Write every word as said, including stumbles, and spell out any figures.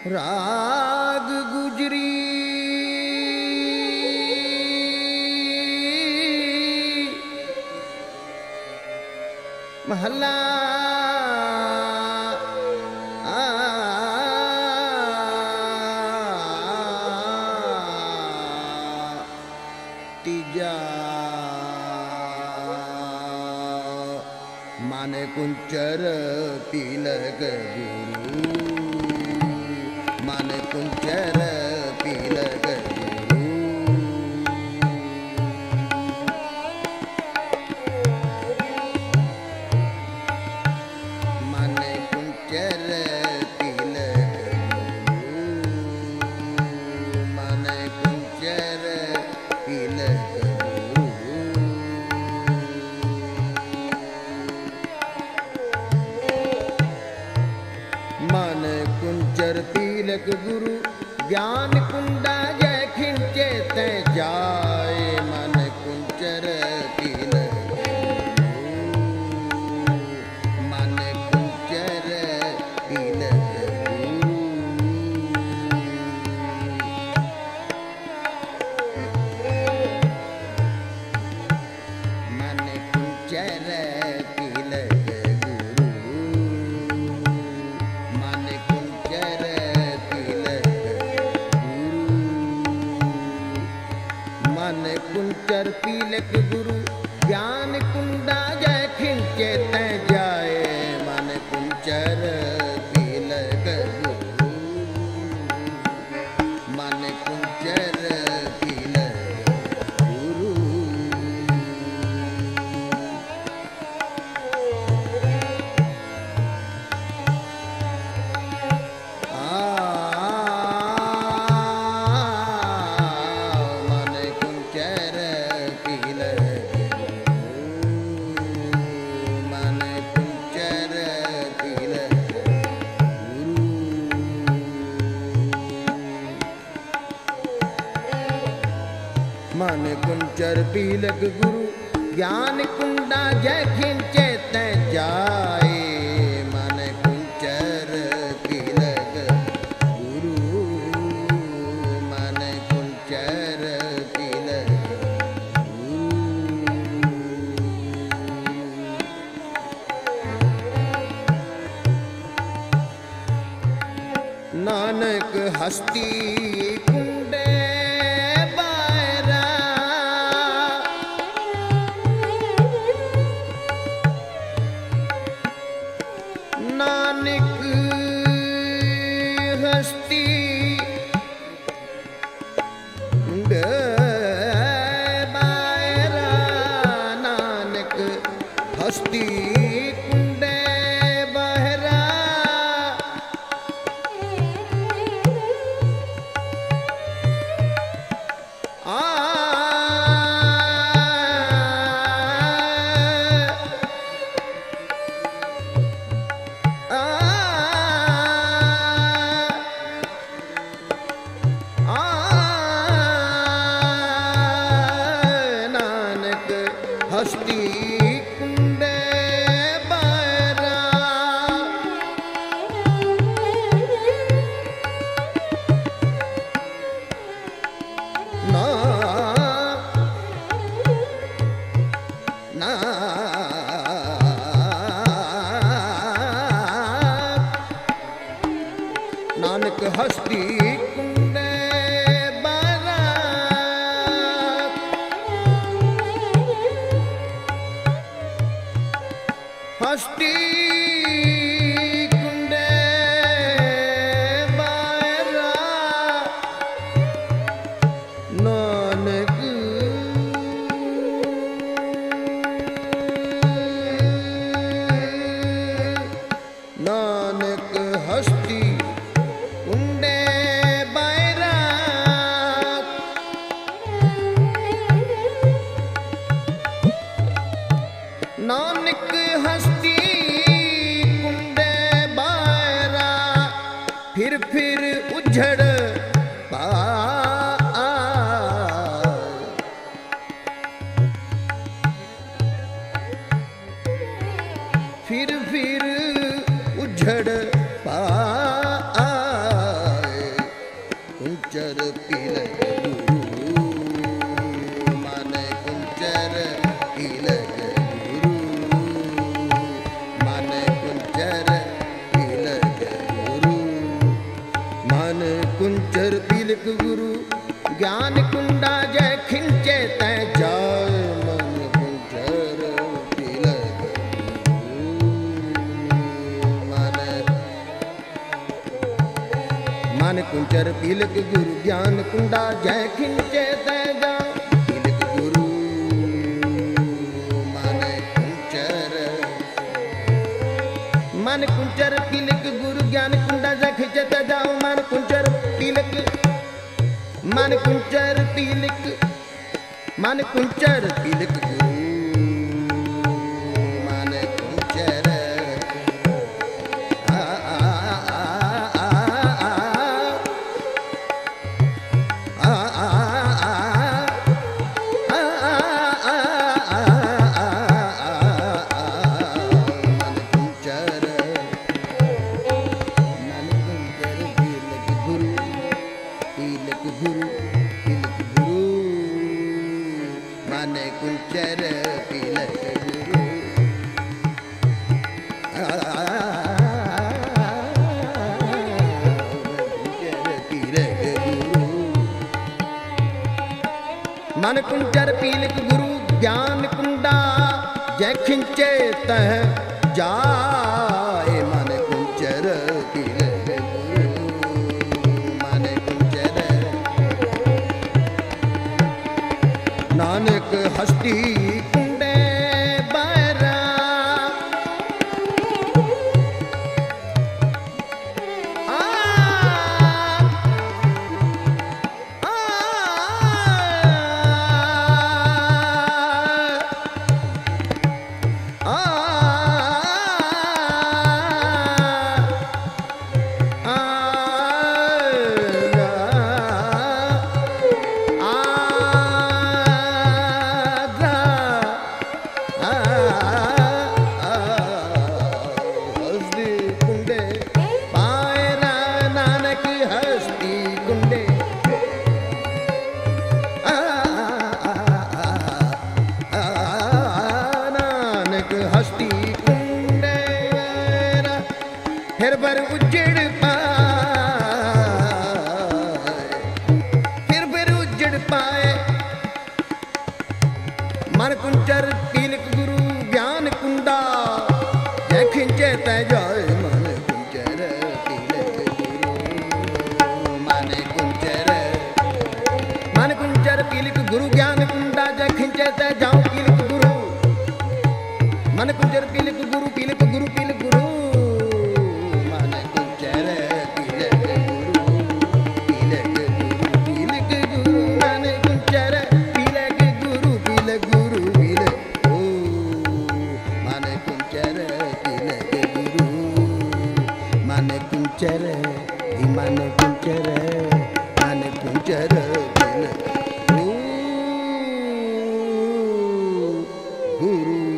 राग गुजरी महला तीजा माने कुंचर तिलक गुरु माने कुंचर तिलक गुरु माने कुंचर तिलक गुरु माने कुंचर तिलक मन कुंचर तिलक गुरु ज्ञान कुंडा जय खिंचे ते जाए मन कुंचर तिलक गुरु मन कुंचर तिलक गुरु मन कुंचर तिलक कुंचर तिलक गुरु ज्ञान कुंडा जय खिंचे ते जाए मन कुंचर तिलक गुरु मन कुंचर तिलक गुरु मन कुंचर तिलक गुरु ज्ञान कुंडा जय खिंचे ते जाए मन कुंचर तिलक गुरु मन कुंचर तिलक गुरु नानक हस्ती कुंडे नानक हस्ती बायरा नानक हस्ती कुंडे बहरा आ हस्ती कुंडे बायरा ना ना नानक हस्ती कुंडे बायरा हस्ती कुंडे बायरा नानक नानक हस्ती कुंडे बायरा नानक हस्ती कुंडे बायरा फिर फिर उजड़ पार फिर फिर उजड़ पार तिलक गुरु ज्ञान कुंडा जय खिंचे तै जाय मन कुंचर तिलक मन मन कुंचर तिलक गुरु ज्ञान कुंडा जय खिंचे तै जाय तिलक गुरु मन कुंचर मन कुंचर तिलक गुरु ज्ञान कुंडा जय खिंचे तै जाओ मन कुंचर तिलक मन कुंचर तिलक मन कुंचर तिलक गुरु मन कुंचर आ आ आ आ मन कुंचर मन कुंचर तिलक गुरु तिलक गुरु तिलक गुरु मन कुंचर तिलक गुरु मन कुंचर तिलक गुरु ज्ञान कुंडा जय खिंचे तह जाए मन कुंचर तिलक गुरु मन कुंचर नानक हस्ती कुंडे बैरा आ आ फिर बर उजड़ पाए फिर फिर उजड़ पाए मन कुंचर तिलक गुरु ज्ञान कुंडा जय खिंचे तै जाए मन कुंचर तिलक गुरु मन कुंचर मन कुंचर तिलक गुरु ज्ञान कुंडा जय खिंचे तै जाओ तिलक गुरु मन कुंचर तिलक गुरु तिलक गुरु तिलक गुरु कुंचर मन कुंचर मन कुंचर तिलक गुरु